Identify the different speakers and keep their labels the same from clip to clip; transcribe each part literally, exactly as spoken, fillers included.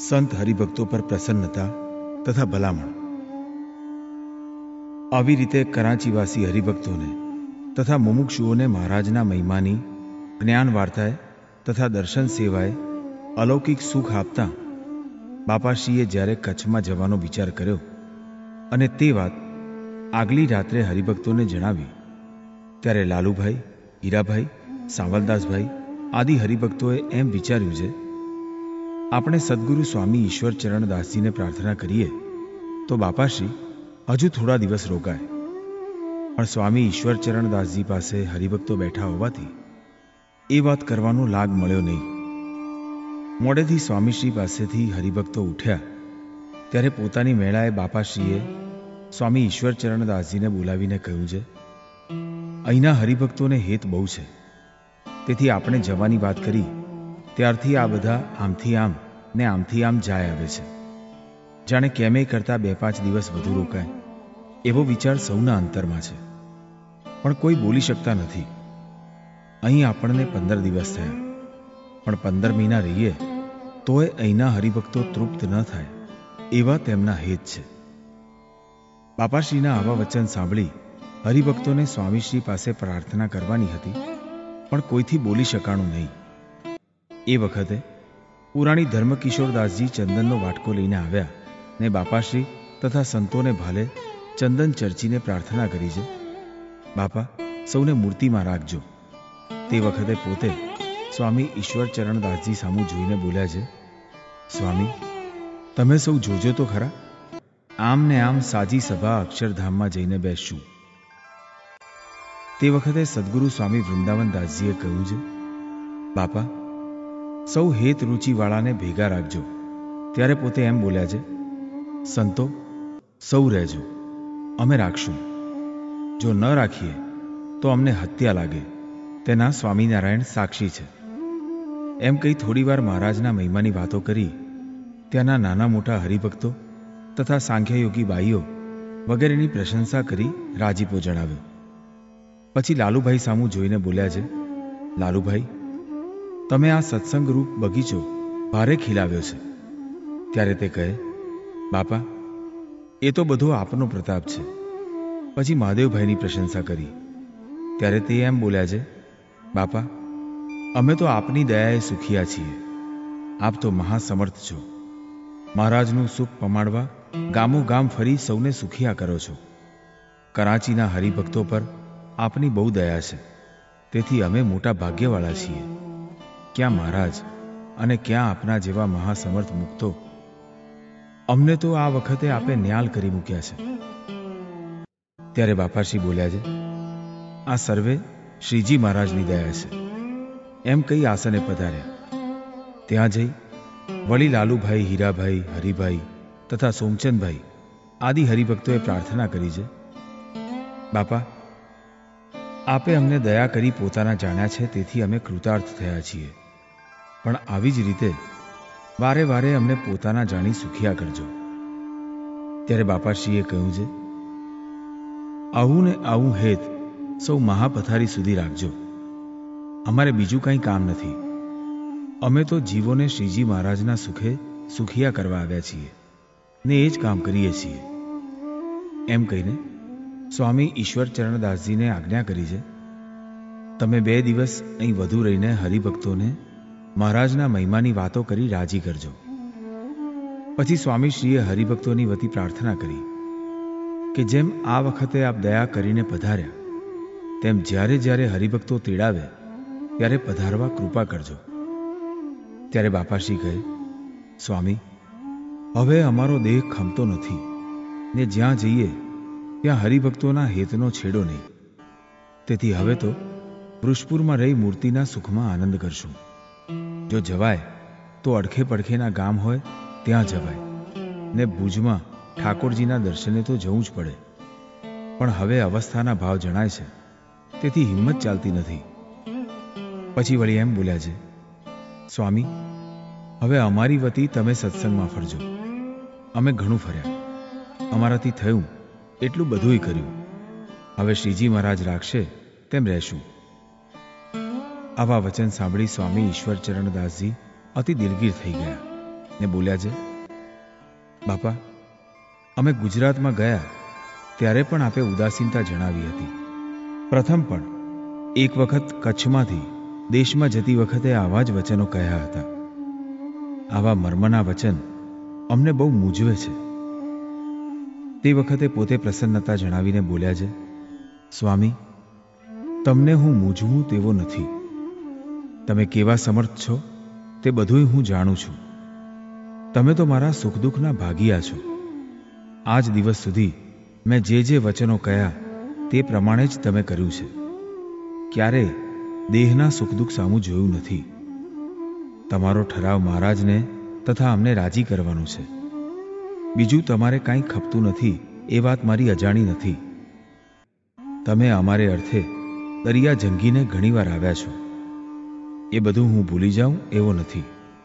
Speaker 1: સંત હરિભક્તો પર પ્રસન્નતા તથા ભલામણ. આવી રીતે કરાંચીવાસી હરિભક્તોને તથા મુમુક્ષુઓને મહારાજના મહિમાની જ્ઞાન વાર્તાએ તથા દર્શન સેવાએ અલૌકિક સુખ આપતા બાપાશ્રીએ જ્યારે કચ્છમાં જવાનો વિચાર કર્યો અને તે વાત આગલી રાત્રે હરિભક્તોને જણાવી, ત્યારે લાલુભાઈ, હીરાભાઈ, સાંવલદાસભાઈ આદિ હરિભક્તોએ એમ વિચાર્યું છે, આપણે સદગુરુ સ્વામી ઈશ્વરચરણદાસજીને પ્રાર્થના કરીએ તો બાપાશ્રી હજુ થોડા દિવસ રોકાય. પણ સ્વામી ઈશ્વરચરણદાસજી પાસે હરિભક્તો બેઠા હોવાથી એ વાત કરવાનો લાગ મળ્યો નહીં. મોડેથી સ્વામીશ્રી પાસેથી હરિભક્તો ઉઠ્યા ત્યારે પોતાની મેળાએ બાપાશ્રીએ સ્વામી ઈશ્વરચરણદાસજીને બોલાવીને કહ્યું છે, અહીંના હરિભક્તોને હેત બહુ છે, તેથી આપણે જવાની વાત કરી ત્યારથી આ બધા આમથી આમ ને આમથી આમ જાય આવે છે. જાણે કેમે કરતા બે પાંચ દિવસ વધુ રોકાય એવો વિચાર સૌના અંતરમાં છે, પણ કોઈ બોલી શકતા નથી. અહીં આપણને પંદર દિવસ થયા, પણ પંદર મહિના રહીએ તોય અહીંના હરિભક્તો તૃપ્ત ન થાય એવા તેમના હેત છે. બાપાશ્રીના આવા વચન સાંભળી હરિભક્તોને સ્વામીશ્રી પાસે પ્રાર્થના કરવાની હતી, પણ કોઈથી બોલી શકાણું નહીં. એ વખતે પુરાણી ધર્મકિશોરદાસજી ચંદનનો વાટકો લઈને આવ્યા ને બાપાશ્રી તથા સંતોને ભાલે ચંદન ચર્ચીને પ્રાર્થના કરી છે, બાપા સૌને મૂર્તિમાં રાખજો. તે વખતે પોતે સ્વામી ઈશ્વરચરણદાસજી સામું જોઈને બોલ્યા છે, સ્વામી તમે સૌ જોજો તો ખરા, આમ ને આમ સાજી સભા અક્ષરધામમાં જઈને બેસશું. તે વખતે સદગુરુ સ્વામી વૃંદાવનદાસજીએ કહ્યું છે, બાપા સૌ હેત રૂચિવાળાને ભેગા રાખજો. ત્યારે પોતે એમ બોલ્યા છે, સંતો સૌ રહેજો, અમે રાખશું. જો ન રાખીએ તો અમને હત્યા લાગે, તેના સ્વામિનારાયણ સાક્ષી છે. એમ કહી થોડીવાર મહારાજના મહિમાની વાતો કરી ત્યાંના નાના મોટા હરિભક્તો તથા સાંખ્યયોગી બાઈઓ વગેરેની પ્રશંસા કરી રાજીપો જણાવ્યો. પછી લાલુભાઈ સામું જોઈને બોલ્યા છે, લાલુભાઈ તમે આ સત્સંગ રૂપ બગીચો ભારે ખીલાવ્યો છે. ત્યારે તે કહે, બાપા એ તો બધો આપનો પ્રતાપ છે. પછી મહાદેવભાઈની પ્રશંસા કરી ત્યારે તે એમ બોલ્યા છે, બાપા અમે તો આપની દયાએ સુખિયા છીએ. આપ તો મહાસમર્થ છો. મહારાજનું સુખ પમાડવા ગામો ગામ ફરી સૌને સુખિયા કરો છો. કરાંચીના હરિભક્તો પર આપની બહુ દયા છે, તેથી અમે મોટા ભાગ્યવાળા છીએ. ક્યાં મહારાજ અને ક્યાં આપના જેવા મહાસમર્થ મુક્તો. અમને તો આ વખતે આપે ન્યાલ કરી મૂક્યા છે. ત્યારે બાપાશ્રી બોલ્યા છે, આ સર્વે શ્રીજી મહારાજની દયા છે. એમ કહી આસને પધાર્યા. ત્યાં જઈ વળી લાલુભાઈ, હીરાભાઈ, હરિભાઈ તથા સોમચંદભાઈ આદિ હરિભક્તોએ પ્રાર્થના કરી છે, બાપા આપે અમને દયા કરી પોતાના જાણ્યા છે, તેથી અમે કૃતાર્થ થયા છીએ. પણ આવી જ રીતે વારે વારે અમને પોતાના જાણી સુખિયા કરજો. ત્યારે બાપાશ્રીએ કહ્યું છે, આવું ને આવું હેત સૌ મહાપથારી સુધી રાખજો. અમારે બીજું કંઈ કામ નથી. અમે તો જીવોને શ્રીજી મહારાજના સુખે સુખિયા કરવા આવ્યા છીએ ને એ જ કામ કરીએ છીએ. એમ કહીને સ્વામી ઈશ્વરચરણદાસજીને આજ્ઞા કરી છે, તમે બે દિવસ અહીં વધુ રહીને હરિભક્તોને મહારાજના મહિમાની વાતો કરી રાજી કરજો. પછી સ્વામીશ્રીએ હરિભક્તોની વતી પ્રાર્થના કરી કે જેમ આ વખતે આપ દયા કરીને પધાર્યા, તેમ જ્યારે જ્યારે હરિભક્તો તેડાવે ત્યારે પધારવા કૃપા કરજો. ત્યારે બાપાશ્રી કહે, સ્વામી હવે અમારો દેહ ખમતો નથી ને જ્યાં જઈએ ત્યાં હરિભક્તોના હેતનો છેડો નહીં. તેથી હવે તો વૃષપુરમાં રહી મૂર્તિના સુખમાં આનંદ કરશું. જો જવાય તો અડખે પડખેના ગામ હોય ત્યાં જવાય ને ભુજમાં ઠાકોરજીના દર્શને તો જવું જ પડે. પણ હવે અવસ્થાના ભાવ જણાય છે, તેથી હિંમત ચાલતી નથી. પછી વળી એમ બોલ્યા છે, સ્વામી હવે અમારી વતી તમે સત્સંગમાં ફરજો. અમે ઘણું ફર્યા, અમારાથી થયું એટલું બધુંય કર્યું. હવે શ્રીજી મહારાજ રાખશે તેમ રહેશું. આવા વચન સાંભળી સ્વામી ઈશ્વરચરણદાસજી અતિ દિલગીર થઈ ગયા. ને બોલ્યા છે, બાપા, અમે ગુજરાતમાં ગયા ત્યારે પણ આપે ઉદાસીનતા જણાવી હતી. પ્રથમ પણ એક વખત કચ્છમાંથી દેશમાં જતી વખતે આવા જ વચનો કહ્યા હતા. આવા મર્મના વચન અમને બહુ મૂંઝવે છે. તે વખતે પોતે પ્રસન્નતા જણાવીને બોલ્યા છે, સ્વામી, તમને હું મૂંઝવું તેવો નથી. તમે કેવા સમર્થ છો તે બધુંય હું જાણું છું. તમે તો મારા સુખ દુઃખના ભાગીયા છો. આજ દિવસ સુધી મેં જે જે વચનો કહ્યા તે પ્રમાણે જ તમે કર્યું છે. ક્યારેય દેહના સુખ દુઃખ સામું જોયું નથી. તમારો ઠરાવ મહારાજને તથા અમને રાજી કરવાનો છે. બીજું તમારે કાંઈ ખપતું નથી એ વાત મારી અજાણી નથી. તમે અમારે અર્થે દરિયા જંગીને ઘણીવાર આવ્યા છો. એ બધું હું ભૂલી જાઉં એવો નથી.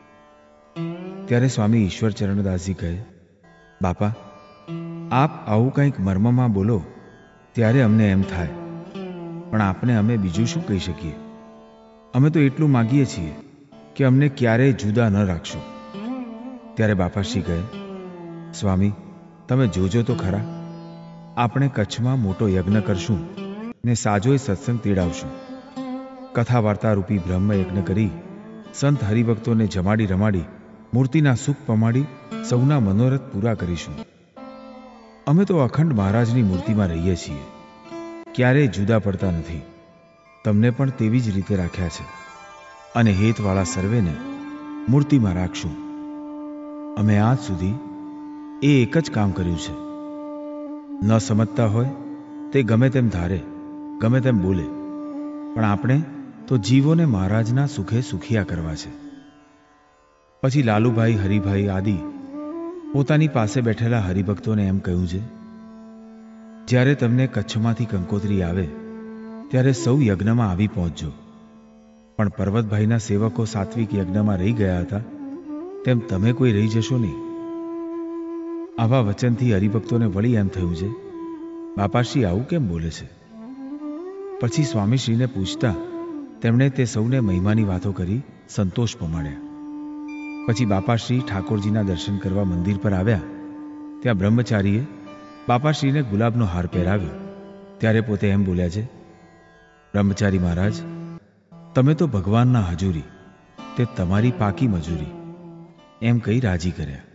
Speaker 1: ત્યારે સ્વામી ઈશ્વરચરણદાસજી કહે, બાપા, આપ આવું કંઈક મર્મમાં બોલો ત્યારે અમને એમ થાય, પણ આપને અમે બીજું શું કહી શકીએ? અમે તો એટલું માગીએ છીએ કે અમને ક્યારેય જુદા ન રાખશો. ત્યારે બાપાશ્રી કહે, સ્વામી, તમે જોજો તો ખરા, આપણે કચ્છમાં મોટો યજ્ઞ કરશું ને સાજોય સત્સંગ તેડાવશું. કથા વાર્તા રૂપી બ્રહ્મ યજ્ઞ કરી સંત હરિભક્તોને જમાડી રમાડી મૂર્તિના સુખ પમાડી સૌના મનોરથ પૂરા કરીશું. અમે તો અખંડ મહારાજની મૂર્તિમાં રહીએ છીએ, ક્યારેય જુદા પડતા નથી. તમને પણ તેવી જ રીતે રાખ્યા છે અને હેતવાળા સર્વેને મૂર્તિમાં રાખશું. અમે આજ સુધી એ એક જ કામ કર્યું છે. ન સમજતા હોય તે ગમે તેમ ધારે, ગમે તેમ બોલે, પણ આપણે તો જીવોને મહારાજના સુખે સુખિયા કરવા છે. પછી લાલુભાઈ, હરિભાઈ આદિ પોતાની પાસે બેઠેલા હરિભક્તોને એમ કહ્યું છે, જ્યારે તમને કચ્છમાંથી કંકોત્રી આવે ત્યારે સૌ યજ્ઞમાં આવી પહોંચજો. પણ પર્વતભાઈના સેવકો સાત્વિક યજ્ઞમાં રહી ગયા હતા તેમ તમે કોઈ રહી જશો નહીં. આવા વચનથી હરિભક્તોને વળી એમ થયું છે, બાપાશ્રી આવું કેમ બોલે છે? પછી સ્વામીશ્રીને પૂછતા તેમણે તે સૌને મહિમાની વાતો કરી સંતોષ પમાડ્યા. પછી બાપાશ્રી ઠાકોરજીના દર્શન કરવા મંદિર પર આવ્યા. ત્યાં બ્રહ્મચારીએ બાપાશ્રીને ગુલાબનો હાર પહેરાવ્યો. ત્યારે પોતે એમ બોલ્યા છે, બ્રહ્મચારી મહારાજ, તમે તો ભગવાનના હજુરી, તે તમારી પાકી મજૂરી, એમ કહી રાજી કર્યા.